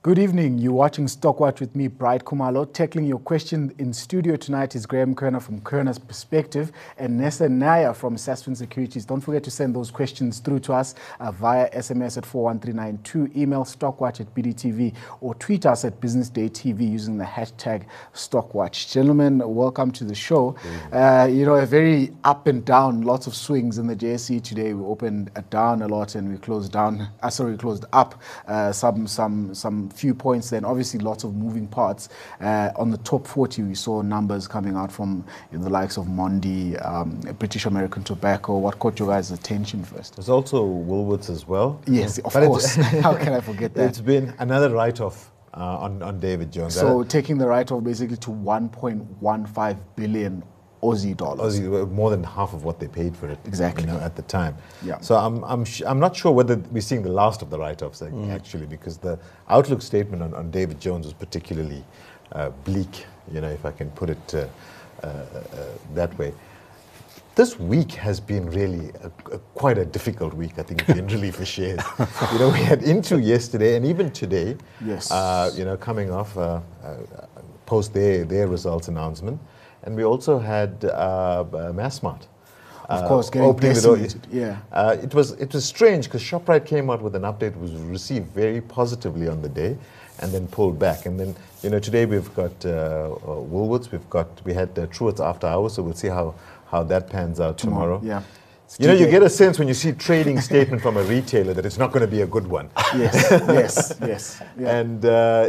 Good evening. You're watching Stockwatch with me, Bright Kumalo. Tackling your question in studio tonight is Graham Kerner from Kerner's Perspective and Nessa Naya from Sasfin Securities. Don't forget to send those questions through to us via SMS at 41392, email stockwatch@bdtv, or tweet us at Business Day TV using the hashtag Stockwatch. Gentlemen, welcome to the show. A very up and down, lots of swings in the JSE today. We opened down a lot and we closed up some few points. Then obviously lots of moving parts. On the top 40, we saw numbers coming out from the likes of Mondi, British American Tobacco. What caught your guys' attention first? There's also Woolworths as well. Yes, of course. How can I forget that? It's been another write-off on David Jones. So taking the write-off basically to 1.15 billion Aussie dollars. More than half of what they paid for it. Exactly. At the time. Yeah. So I'm not sure whether we're seeing the last of the write-offs actually, because the outlook statement on David Jones was particularly bleak, if I can put it that way. This week has been really quite a difficult week, I think, generally for shares. We had Into yesterday and even today. Yes. Coming off post their results announcement. And we also had Massmart. Of course, getting decimated. It was strange because Shoprite came out with an update, was received very positively on the day, and then pulled back. And then today we've got Woolworths. We had Truworths after hours, so we'll see how that pans out tomorrow. Yeah. You get a sense when you see trading statement from a retailer that it's not going to be a good one. Yes. Yeah. And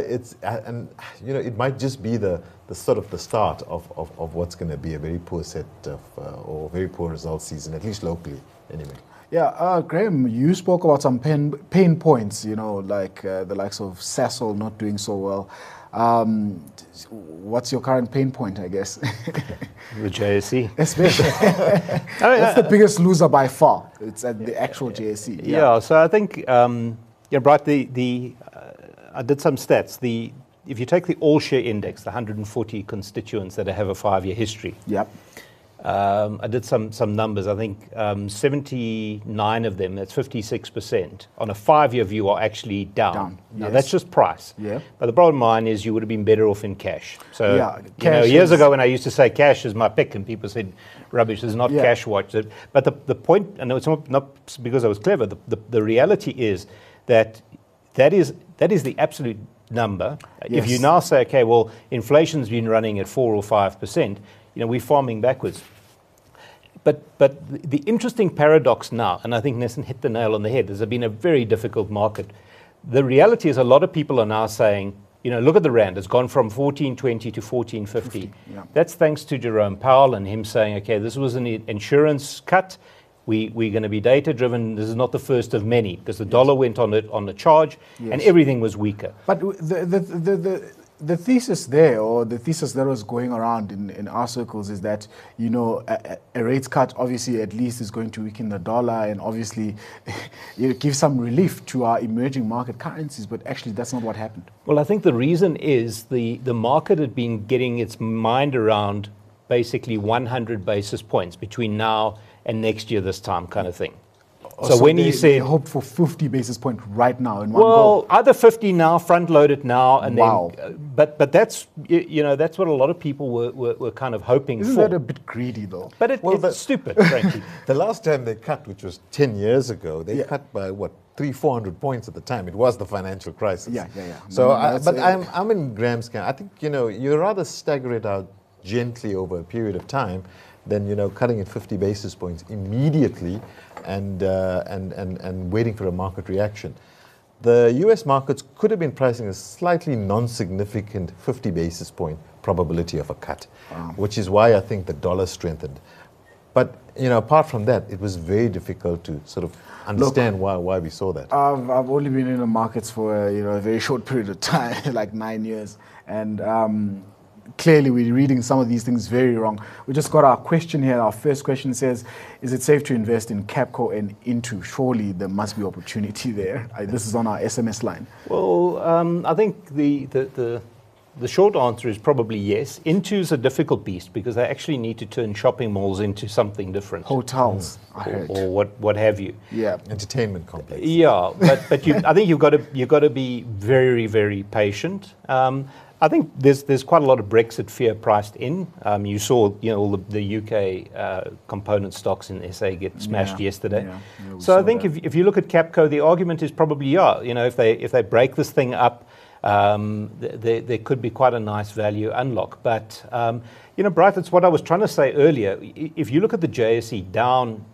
it might just be the sort of the start of what's going to be a very poor set of or very poor result season, at least locally, anyway. Yeah, Graham, you spoke about some pain points, like the likes of Sasol not doing so well. What's your current pain point, I guess? The JSE. Especially. That's the biggest loser by far. It's at the actual JSE. Yeah, so I think, Bright, I did some stats. If you take the all-share index, the 140 constituents that have a 5-year history. Yep. I did some numbers. I think 79 of them, that's 56%, on a 5-year view are actually down. Now, that's just price. Yeah. But the bottom line is you would have been better off in cash. So, cash years ago when I used to say cash is my pick and people said, rubbish, this is not cash watch. But the point, and it's not because I was clever, the reality is that is the absolute number. Yes. If you now say, okay, well, inflation's been running at 4 or 5%, we're farming backwards. But the interesting paradox now, and I think Nesson hit the nail on the head, there's been a very difficult market. The reality is a lot of people are now saying, look at the rand, it's gone from 14.20 to 14.50. Yeah. That's thanks to Jerome Powell and him saying, okay, this was an insurance cut. We're going to be data-driven. This is not the first of many, because the dollar went on the charge, and everything was weaker. But the thesis there, or the thesis that was going around in our circles, is that a rates cut obviously at least is going to weaken the dollar and obviously give some relief to our emerging market currencies. But actually, that's not what happened. Well, I think the reason is the market had been getting its mind around basically 100 basis points between now and next year this time kind of thing. So when they hope for 50 basis points right now in one go. Either 50 now, front load it now, and then. But that's that's what a lot of people were kind of hoping for. Isn't that a bit greedy though? But it's stupid, frankly. The last time they cut, which was 10 years ago, they cut by 300-400 points at the time. It was the financial crisis. Yeah. So, I'm in Graham's camp. I think you rather stagger it out gently over a period of time than cutting it 50 basis points immediately and waiting for a market reaction. The US markets could have been pricing a slightly non-significant 50 basis point probability of a cut, which is why I think the dollar strengthened. But apart from that, it was very difficult to sort of understand why we saw that. I've only been in the markets for a very short period of time, like 9 years, and clearly we're reading some of these things very wrong. We just got our question here. Our first question says, is it safe to invest in Capco and Into? Surely there must be opportunity there. This is on our SMS line. Well, I think the the short answer is probably yes. Intu's a difficult beast because they actually need to turn shopping malls into something different. Hotels, I heard. Or what have you. Yeah. Entertainment complex. Yeah, but I think you've got to be very, very patient. I think there's quite a lot of Brexit fear priced in. You saw all the UK component stocks in SA get smashed yesterday. Yeah, so I think if you look at Capco, the argument is probably if they break this thing up, there could be quite a nice value unlock. But Bright, it's what I was trying to say earlier. If you look at the JSE down.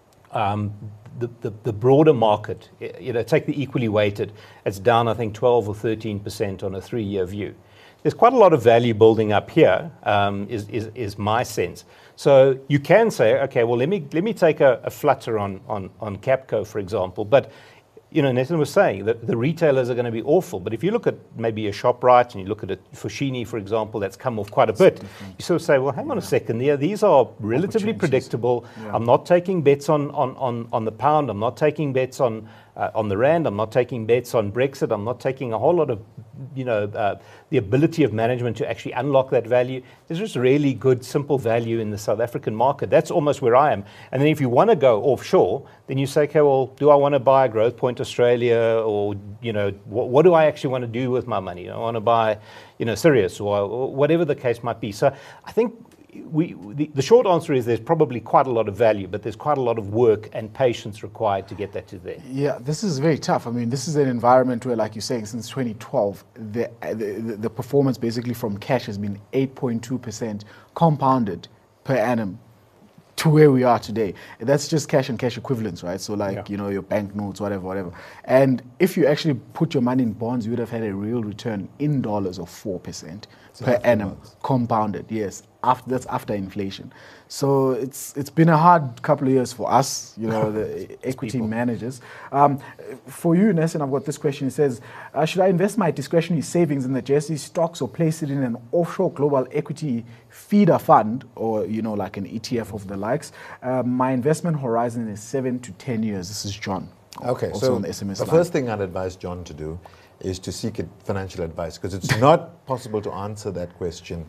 The broader market, take the equally weighted, it's down, I think, 12 or 13% on a 3-year view. There's quite a lot of value building up here, is my sense. So you can say, okay, well, let me take a flutter on Capco, for example. But Nathan was saying that the retailers are going to be awful. But if you look at maybe a ShopRite and you look at a Foschini, for example, that's come off quite a bit, you sort of say, well, hang on a second there. These are relatively predictable. Yeah. I'm not taking bets on the pound. I'm not taking bets on the rand. I'm not taking bets on Brexit. I'm not taking a whole lot of, the ability of management to actually unlock that value. There's just really good, simple value in the South African market. That's almost where I am. And then if you want to go offshore, then you say, okay, well, do I want to buy Growthpoint Australia, or what do I actually want to do with my money? I want to buy, Sirius or whatever the case might be. So I think the short answer is there's probably quite a lot of value, but there's quite a lot of work and patience required to get that to there. Yeah, this is very tough. I mean, this is an environment where, like you're saying, since 2012, the performance basically from cash has been 8.2% compounded per annum to where we are today. That's just cash and cash equivalents, right? So your banknotes, whatever. And if you actually put your money in bonds, you would have had a real return in dollars of 4% per annum, compounded, yes. That's after inflation. So it's been a hard couple of years for us, the equity managers. For you, Nelson, I've got this question. It says, should I invest my discretionary savings in the JSE stocks or place it in an offshore global equity feeder fund, or, like an ETF of the likes? My investment horizon is 7 to 10 years. This is John. Okay, also so on the SMS the line. First thing I'd advise John to do is to seek financial advice, because it's not possible to answer that question,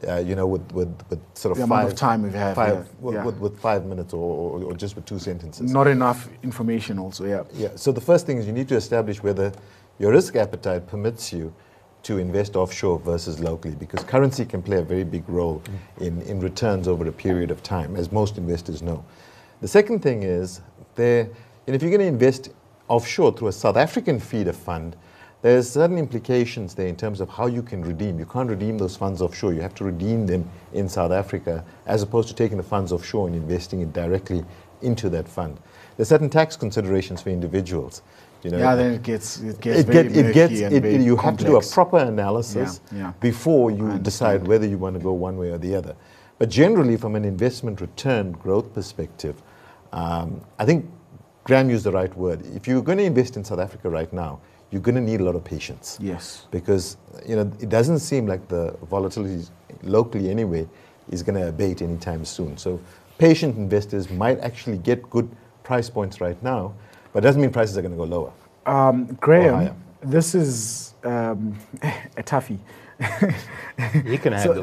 with sort of the amount of time we have with 5 minutes or just with 2 sentences. Not enough information also, yeah. Yeah, so the first thing is you need to establish whether your risk appetite permits you to invest offshore versus locally, because currency can play a very big role in returns over a period of time, as most investors know. The second thing is, if you're going to invest offshore through a South African feeder fund, there's certain implications there in terms of how you can redeem. You can't redeem those funds offshore. You have to redeem them in South Africa, as opposed to taking the funds offshore and investing it directly into that fund. There's certain tax considerations for individuals. Then it gets very murky and very you complex. have to do a proper analysis Yeah. before you decide whether you want to go one way or the other. But generally, from an investment return growth perspective, I think Graham used the right word. If you're going to invest in South Africa right now, you're going to need a lot of patience. Yes. Because it doesn't seem like the volatility locally anyway is going to abate anytime soon. So patient investors might actually get good price points right now, but it doesn't mean prices are going to go lower. Graham, this is a toughie. You can handle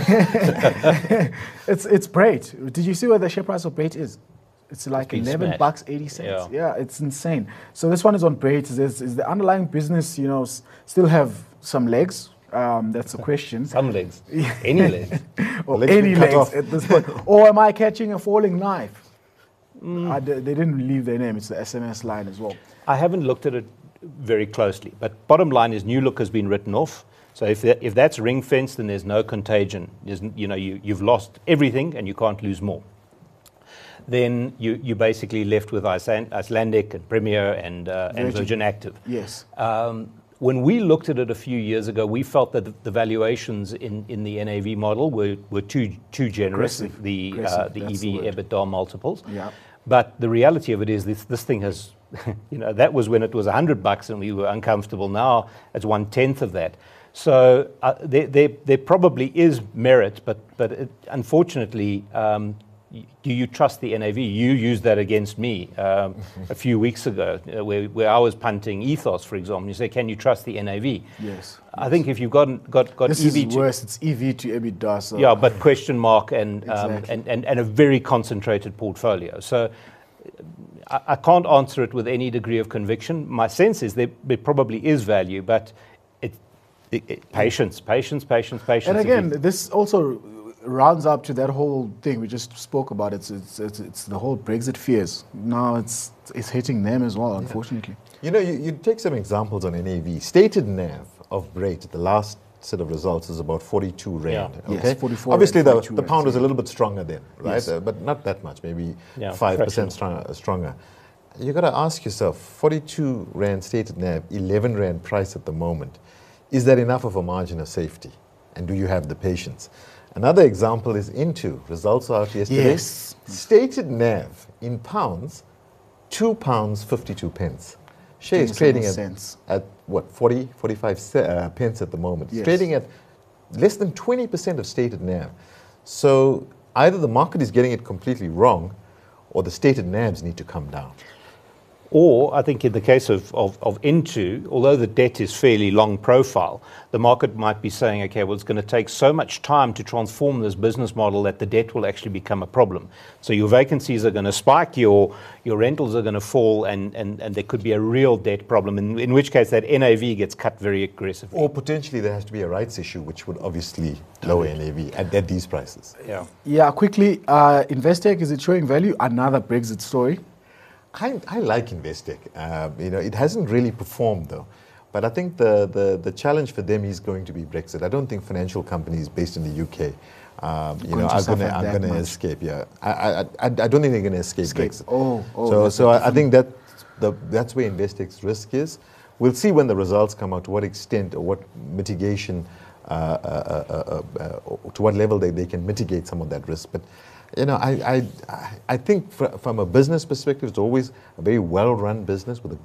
it. It's Brait. Did you see where the share price of Brait is? It's like $11.80. Yeah, it's insane. So this one is on Brait. Is the underlying business, still have some legs? That's the question. Some legs. Any legs. Or any legs at this point. Or am I catching a falling knife? They didn't leave their name. It's the SMS line as well. I haven't looked at it very closely, but bottom line is New Look has been written off. So if that's ring fenced, then there's no contagion. You've lost everything and you can't lose more. Then you're basically left with Icelandic and Premier and Virgin Active. Yes. When we looked at it a few years ago, we felt that the valuations in the NAV model were too generous, the EV EBITDA multiples. Yeah. But the reality of it is this thing has, that was when it was $100 and we were uncomfortable. Now it's 1/10 of that. So there probably is merit, but unfortunately, do you trust the NAV? You used that against me a few weeks ago, where I was punting Ethos, for example. You say, can you trust the NAV? Yes. I think if you've got this EV is worse. It's EV to EBITDA. So. yeah, but question mark and, Exactly. and a very concentrated portfolio. So I can't answer it with any degree of conviction. My sense is there probably is value, but patience. And again, this also rounds up to that whole thing we just spoke about. It's the whole Brexit fears. Now it's hitting them as well, unfortunately. You know, you take some examples on NAV. Stated NAV of Brait, the last set of results is about 42 rand. Yeah. Okay? Yes, 44 Obviously, and the 42 pound was a rands, little bit stronger then, right? Yes. But not that much, maybe Yeah, 5% stronger. You got to ask yourself, 42 rand stated NAV, 11 rand price at the moment. Is that enough of a margin of safety? And do you have the patience? Another example is Into. Results are out yesterday. Yes. Stated NAV in pounds, £2.52 pence. Share is Makes trading no at, sense. at what, 40, 45 pence at the moment. It's Yes. trading at less than 20% of stated NAV. So either the market is getting it completely wrong or the stated NAVs need to come down. Or I think in the case of Into, although the debt is fairly long profile, the market might be saying, okay, well, it's going to take so much time to transform this business model that the debt will actually become a problem. So your vacancies are going to spike, your rentals are going to fall, and there could be a real debt problem, in which case that NAV gets cut very aggressively. Or potentially there has to be a rights issue, which would obviously lower NAV at these prices. Yeah. Yeah, quickly, Investec, is it showing value? Another Brexit story. I like Investec. You know, it hasn't really performed though. But I think the challenge for them is going to be Brexit. I don't think financial companies based in the UK, you know, are going to escape. Yeah, I don't think they're going to escape Brexit. So I think that's where Investec's risk is. We'll see when the results come out to what extent or what mitigation, to what level they can mitigate some of that risk. But you know, I think from a business perspective, it's always a very well-run business with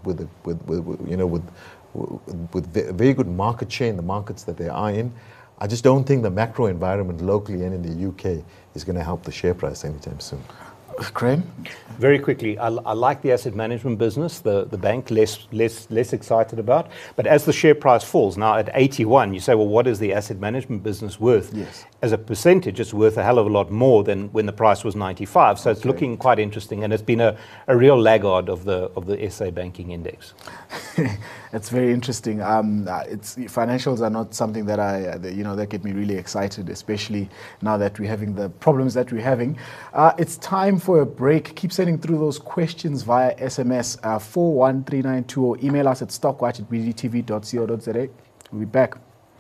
very good market share in the markets that they are in. I just don't think the macro environment locally and in the UK is going to help the share price anytime soon. Graham? Very quickly, I like the asset management business, the bank less excited about. But as the share price falls, now at 81, you say, well, what is the asset management business worth? Yes. As a percentage, it's worth a hell of a lot more than when the price was 95. So it's looking quite interesting, and it's been a real laggard of the SA banking index. It's very interesting. It's financials are not something that that get me really excited, especially now that we're having the problems that we're having. It's time for a break. Keep sending through those questions via SMS 413920 or email us at stockwatch@bdtv.co.za. We'll be back.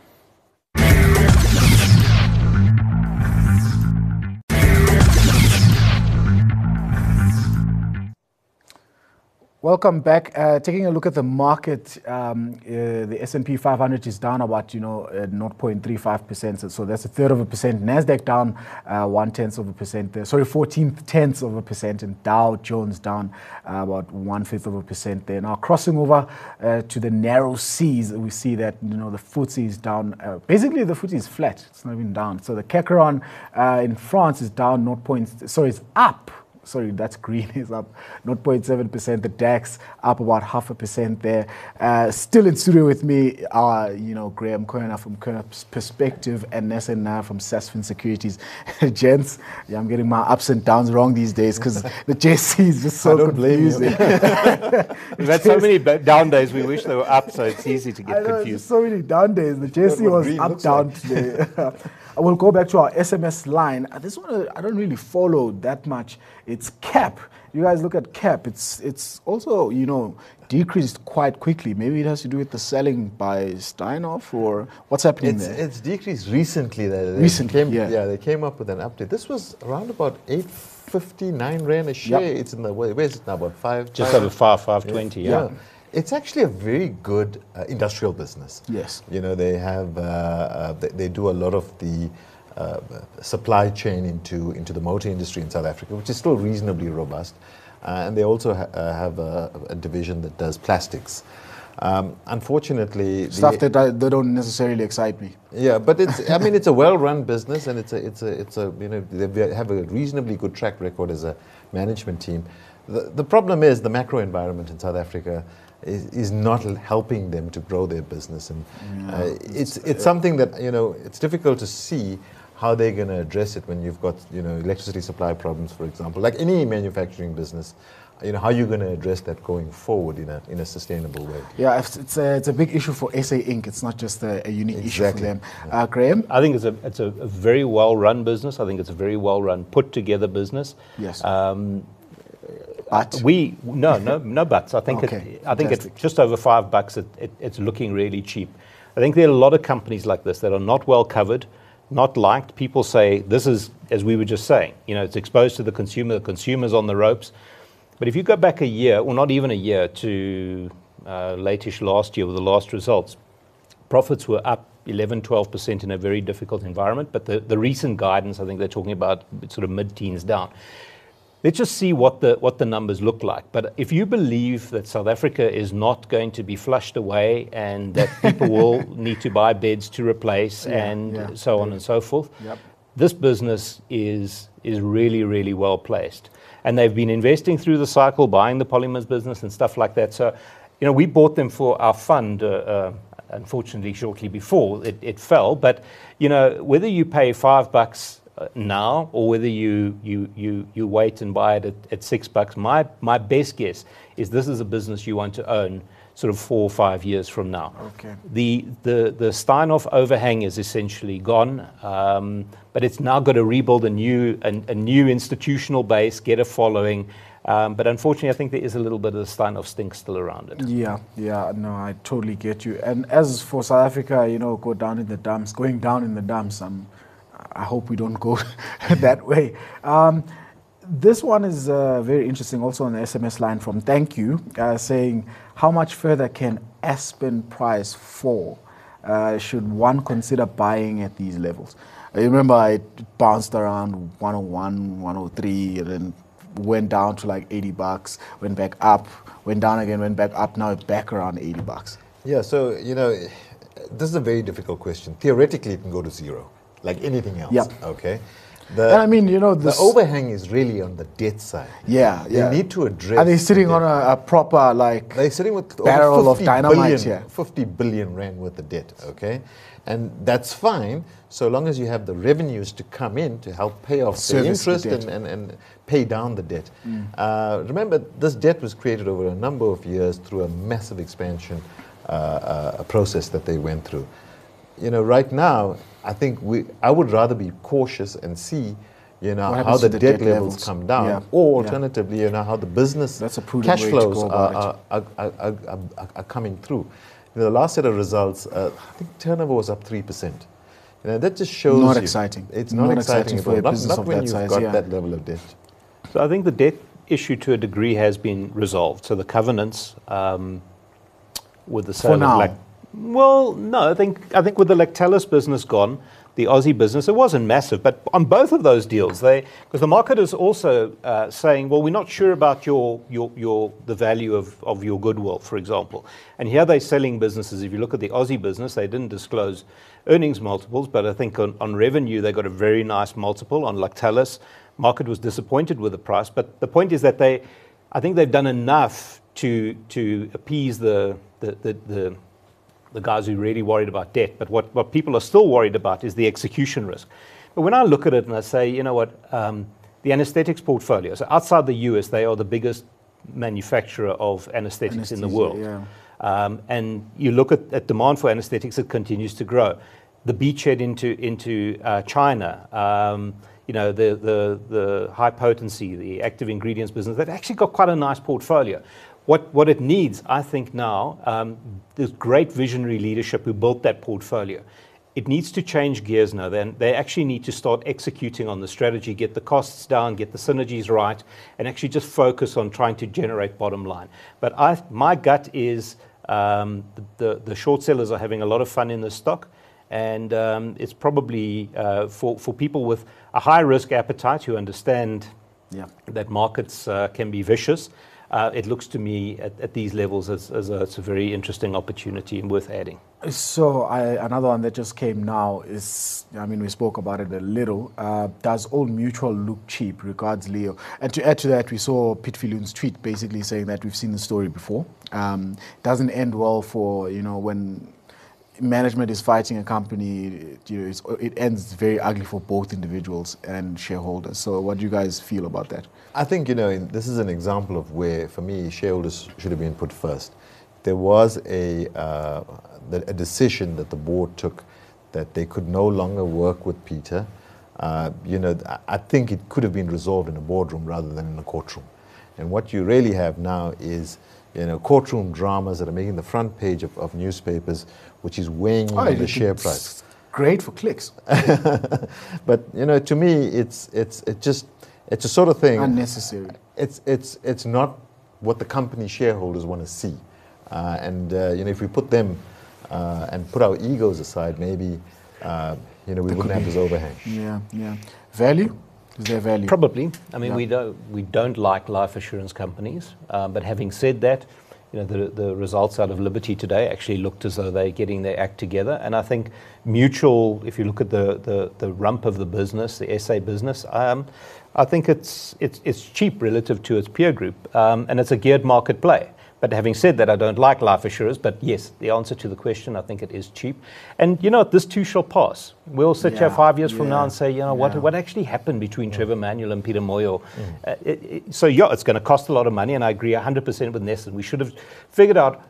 Welcome back. Taking a look at the market, the S&P 500 is down about 0.35%. So that's 1/3%. Nasdaq down 0.1%. 0.14%, and Dow Jones down about 1/5%. There now crossing over to the narrow seas, we see that the FTSE is down. Basically, the FTSE is flat. It's not even down. So the CAC in France is down it's up. Sorry, that's green, is up 0.7%. The DAX up about 0.5% there. Still in studio with me are, Graham Kerner from Kerner's Perspective and Nessa Naya from Sasfin Securities. Gents, I'm getting my ups and downs wrong these days because the JSE is just so confusing. We've had so many down days, we wish they were up, so it's easy to get confused. So many down days. The JSE was up, down today. I will go back to our SMS line. This one I don't really follow that much. It's CAP. You guys look at CAP. It's also, decreased quite quickly. Maybe it has to do with the selling by Steinhoff, or what's happening there? It's decreased recently. They came up with an update. This was around about 859 rand a share. Yep. It's in the where is it now? About 5? Just over 520. Yeah. It's actually a very good industrial business. Yes. They have they do a lot of the supply chain into the motor industry in South Africa, which is still reasonably robust, and they also have a division that does plastics. Unfortunately, Stuff that they don't necessarily excite me. yeah, but I mean, it's a well-run business, and it's a they have a reasonably good track record as a management team. The problem is the macro environment in South Africa is not helping them to grow their business, and it's something that it's difficult to see how they're going to address it when you've got electricity supply problems, for example, like any manufacturing business. How are you going to address that going forward in a sustainable way? Yeah, it's a big issue for SA Inc. It's not just a unique issue for them. Graham? I think it's a very well-run business. I think it's a very well-run, put-together business. Yes. But no buts. I think it's just over $5. It's looking really cheap. I think there are a lot of companies like this that are not well covered, not liked. People say this is, as we were just saying, it's exposed to the consumer. The consumer's on the ropes. But if you go back a year, or not even a year, to late-ish last year with the last results, profits were up 11-12% in a very difficult environment. But the recent guidance, I think they're talking about sort of mid-teens down. Let's just see what the numbers look like. But if you believe that South Africa is not going to be flushed away and that people will need to buy beds to replace so on and so forth, this business is really, really well placed. And they've been investing through the cycle, buying the polymers business and stuff like that. So, we bought them for our fund, unfortunately, shortly before it fell. But, whether you pay $5 now or whether you wait and buy it at $6, my best guess is this is a business you want to own sort of 4 or 5 years from now. Okay. The Steinhoff overhang is essentially gone, but it's now got to rebuild a new institutional base, get a following. But unfortunately, I think there is a little bit of the Steinhoff stink still around it. Yeah, no, I totally get you. And as for South Africa, going down in the dumps, I hope we don't go that way. This one is very interesting, also on the SMS line from Thank You, saying, how much further can Aspen price fall? Should one consider buying at these levels? I remember it bounced around 101, 103, and then went down to like $80, went back up, went down again, went back up, now it's back around $80. Yeah, so, this is a very difficult question. Theoretically, it can go to zero, like anything else. Yeah. Okay. The overhang is really on the debt side. Yeah. You need to address. Are they sitting on a proper They're sitting with barrel over 50 of dynamite billion, 50 billion rand worth of debt. Okay, and that's fine so long as you have the revenues to come in to help pay off the interest and pay down the debt. Remember, this debt was created over a number of years through a massive expansion process that they went through. Right now, I think I would rather be cautious and see, how the debt levels come down, or alternatively, how the business cash flows are coming through. The last set of results, I think turnover was up 3%. That just shows not exciting. It's not exciting for a business not of when that you've size, got that level of debt. So I think the debt issue to a degree has been resolved. So the covenants with the sale for now. of well, no, I think with the Lactalis business gone, the Aussie business, it wasn't massive, but on both of those deals, because the market is also saying, well, we're not sure about the value of your goodwill, for example. And here they're selling businesses. If you look at the Aussie business, they didn't disclose earnings multiples, but I think on revenue they got a very nice multiple. On Lactalis, market was disappointed with the price, but the point is that I think they've done enough to appease the guys who are really worried about debt. But what people are still worried about is the execution risk. But when I look at it and I say, the anesthetics portfolio, so outside the US, they are the biggest manufacturer of anesthetics in the world. Yeah. And you look at demand for anesthetics, it continues to grow. The beachhead into China, the high potency, the active ingredients business, they've actually got quite a nice portfolio. What it needs, I think now, there's great visionary leadership who built that portfolio. It needs to change gears now. Then they actually need to start executing on the strategy, get the costs down, get the synergies right, and actually just focus on trying to generate bottom line. But my gut is the short sellers are having a lot of fun in this stock, and it's probably for people with a high risk appetite who understand that markets can be vicious. it looks to me at these levels as it's a very interesting opportunity and worth adding. So another one that just came now is, I mean, we spoke about it a little. Does Old Mutual look cheap? Regards, Leo. And to add to that, we saw Pete Viljoen's tweet basically saying that we've seen the story before. Doesn't end well for, when management is fighting a company, it ends very ugly for both individuals and shareholders. So what do you guys feel about that? I think, this is an example of where, for me, shareholders should have been put first. There was a decision that the board took that they could no longer work with Peter. I think it could have been resolved in a boardroom rather than in a courtroom. And what you really have now is, courtroom dramas that are making the front page of newspapers, which is weighing on the share price. Great for clicks. But, to me, it's a sort of thing. Unnecessary. It's not what the company shareholders want to see. If we put them and put our egos aside, maybe we wouldn't have this overhang. Yeah. Value? Is there value? Probably. I mean, we don't like life assurance companies. But having said that, the results out of Liberty today actually looked as though they're getting their act together. And I think Mutual, if you look at the rump of the business, the SA business, I think it's cheap relative to its peer group, and it's a geared market play. But having said that, I don't like life assurers. But yes, the answer to the question, I think it is cheap. And this too shall pass. We'll sit here 5 years from now and say, what actually happened between Trevor Manuel and Peter Moyo? So it's going to cost a lot of money, and I agree 100% with Nesson. We should have figured out.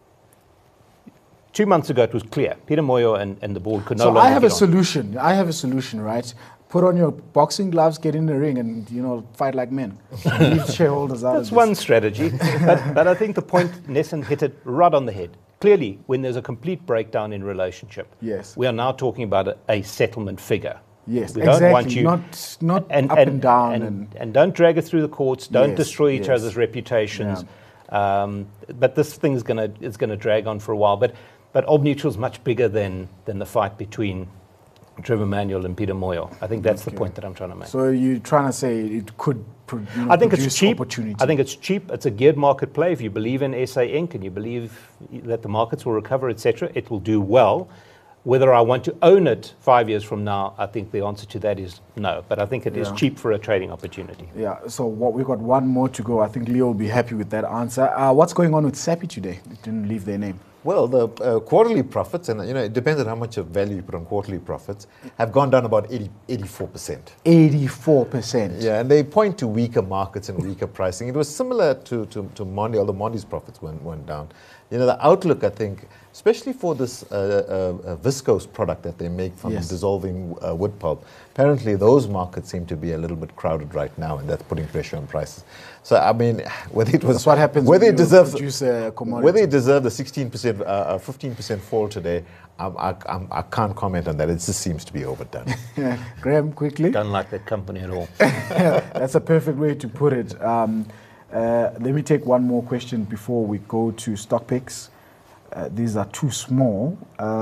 2 months ago, it was clear. Peter Moyo and the board could no longer. So I have a solution. I have a solution, right? Put on your boxing gloves, get in the ring, and fight like men. Leave shareholders out. That's one strategy, but I think the point Nesson hit it right on the head. Clearly, when there's a complete breakdown in relationship, yes, we are now talking about a settlement figure. Yes, we exactly. Don't want you not up and down, and don't drag it through the courts. Don't destroy each other's reputations. Yeah. But this thing is going to drag on for a while. But Old Mutual is much bigger than the fight between Trevor Manuel and Peter Moyo. I think that's the point that I'm trying to make. So you're trying to say it could I think it's cheap. Opportunity. I think it's cheap. It's a geared market play. If you believe in SA Inc. and you believe that the markets will recover, etc., it will do well. Whether I want to own it 5 years from now, I think the answer to that is no. But I think it is cheap for a trading opportunity. Yeah, so we've got one more to go. I think Leo will be happy with that answer. What's going on with Sappi today? It didn't leave their name. Well, the quarterly profits, and it depends on how much of value you put on quarterly profits, have gone down about 84%. 84%. Yeah, and they point to weaker markets and weaker pricing. It was similar to Mondi, although Mondi's profits went down. The outlook, I think, especially for this viscose product that they make from dissolving wood pulp, apparently those markets seem to be a little bit crowded right now, and that's putting pressure on prices. So, I mean, whether it was... That's what happens whether when it deserves, produce a commodity. Whether it deserved a 16%, 15% fall today, I can't comment on that. It just seems to be overdone. Graham, quickly. Don't like that company at all. That's a perfect way to put it. Let me take one more question before we go to stock picks. These are too small.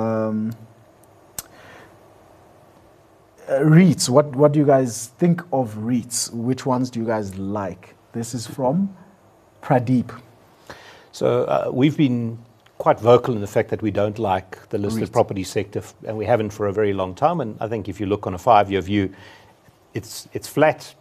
REITs, what do you guys think of REITs? Which ones do you guys like? This is from Pradeep. So we've been quite vocal in the fact that we don't like the listed property sector, and we haven't for a very long time. And I think if you look on a 5-year view, it's flat.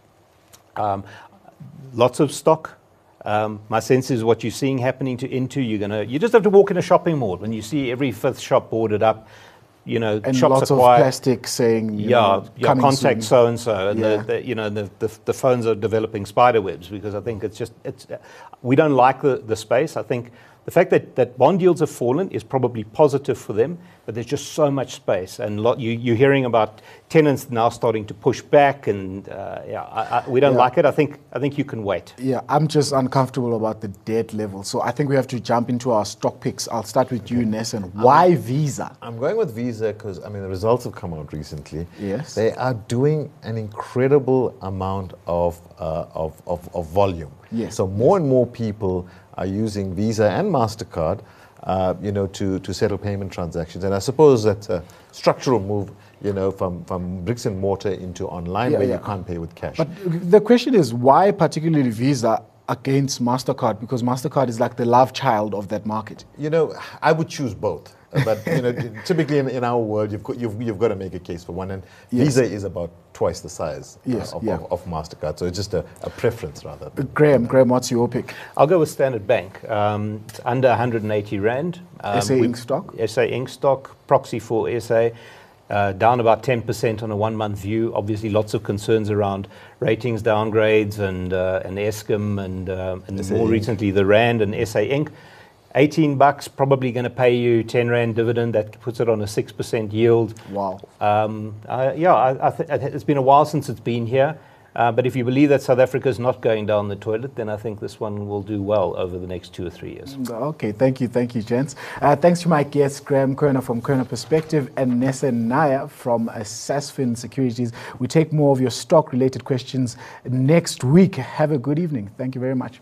Lots of stock. My sense is what you're seeing happening you just have to walk in a shopping mall and you see every fifth shop boarded up. And shops lots are of quiet. Plastic saying, contact so and so, and the phones are developing spider webs because I think we don't like the space. I think the fact that bond yields have fallen is probably positive for them, but there's just so much space, and you're hearing about tenants now starting to push back, and we don't like it. I think you can wait. Yeah, I'm just uncomfortable about the debt level, so I think we have to jump into our stock picks. I'll start with you, Nesson. Why Visa? I'm going with Visa because the results have come out recently. Yes, they are doing an incredible amount of volume. Yes, so more and more people are using Visa and MasterCard, to settle payment transactions. And I suppose that's a structural move, from bricks and mortar into online where you can't pay with cash. But the question is, why particularly Visa against MasterCard because MasterCard is like the love child of that market? You know, I would choose both. But you know, typically in our world, you've got to make a case for one, and Visa is about twice the size of MasterCard, so it's just a preference rather. Graham, what's your pick? I'll go with Standard Bank. It's under 180 Rand. SA Inc. stock? SA Inc. stock, proxy for SA. Down about 10% on a 1-month view. Obviously, lots of concerns around ratings downgrades and Eskom and more recently the Rand and SA Inc. $18, probably going to pay you 10 Rand dividend. That puts it on a 6% yield. Wow. It's been a while since it's been here. But if you believe that South Africa is not going down the toilet, then I think this one will do well over the next 2 or 3 years. Okay, thank you, gents. Thanks to my guests, Graham Kerner from Kerner Perspective and Nessa Naya from Sasfin Securities. We take more of your stock-related questions next week. Have a good evening. Thank you very much.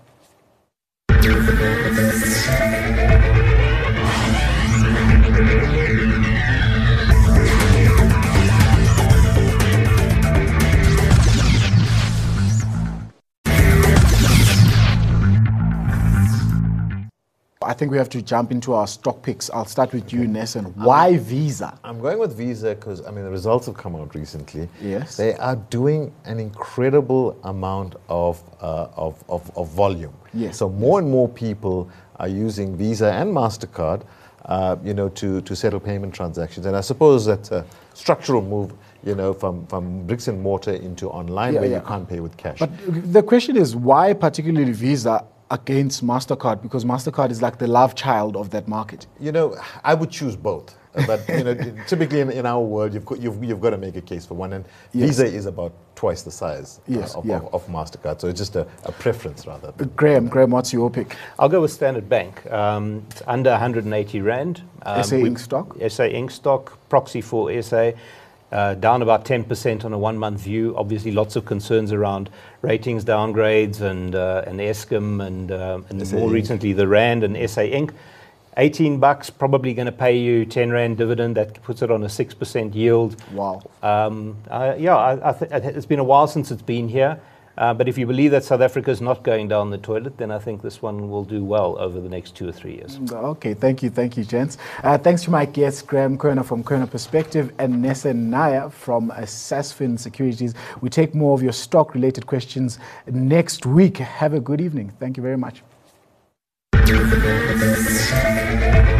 I think we have to jump into our stock picks. I'll start with you, Nesson. Why Visa? I'm going with Visa because, I mean, the results have come out recently. Yes. They are doing an incredible amount of volume. Yes. So more and more people are using Visa and MasterCard, you know, to settle payment transactions. And I suppose that's a structural move, you know, from bricks and mortar into online where you can't pay with cash. But the question is, why particularly Visa against MasterCard? Because MasterCard is like the love child of that market. You know, I would choose both. But you know, typically in our world, you've got to make a case for one, and Visa is about twice the size of MasterCard, so it's just a preference rather. Graham, what's your pick? I'll go with Standard Bank. It's under 180 Rand. SA Inc. stock? SA Inc. stock, proxy for SA. Down about 10% on a 1-month view. Obviously, lots of concerns around ratings downgrades and Eskom and more recently the Rand and SA Inc. $18, probably going to pay you 10 Rand dividend. That puts it on a 6% yield. Wow. It's been a while since it's been here. But if you believe that South Africa is not going down the toilet, then I think this one will do well over the next 2 or 3 years. Okay, thank you, gents. Thanks to my guests, Graham Kerner from Kerner Perspective and Nessa Naya from Sasfin Securities. We take more of your stock-related questions next week. Have a good evening. Thank you very much.